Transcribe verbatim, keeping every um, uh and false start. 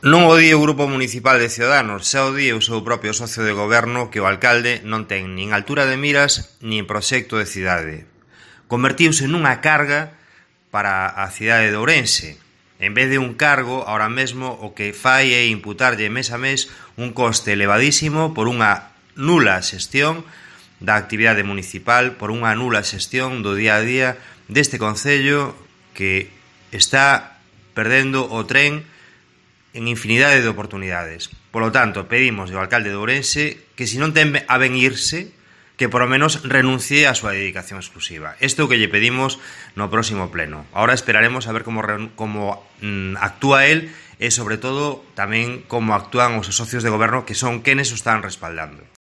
Non o di o Grupo Municipal de Ciudadanos, xa o di o seu propio socio de goberno que o alcalde non ten nin altura de miras nin proxecto de cidade. Convertiuse nunha carga para a cidade de Ourense. En vez de un cargo, ahora mesmo o que fai é imputarlle mes a mes un coste elevadísimo por unha nula xestión da actividade municipal, por unha nula xestión do día a día deste concello que está perdendo o tren en infinidade de oportunidades. Polo tanto, pedimos ao alcalde de Ourense que, se non ten a ben irse, que por lo menos renuncie a súa dedicación exclusiva. Isto é o que lle pedimos no próximo pleno. Ahora esperaremos a ver como, como mm, actúa él e, sobre todo, tamén como actúan os socios de goberno que son quenes o están respaldando.